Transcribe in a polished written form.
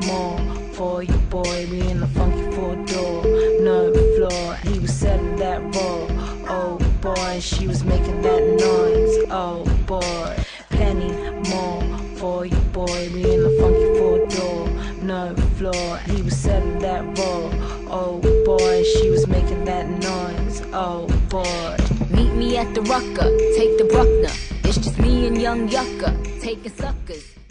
more for you, boy. We in the funky four-door, no floor. He was selling that raw, oh boy. She was making that noise, oh boy. Penny more for you, boy. We in the funky four-door, no floor. He was selling that raw, oh boy. She was making that noise, oh boy. Meet me at the Rucker, take the Bruckner. It's just me and young Yucca, taking suckers.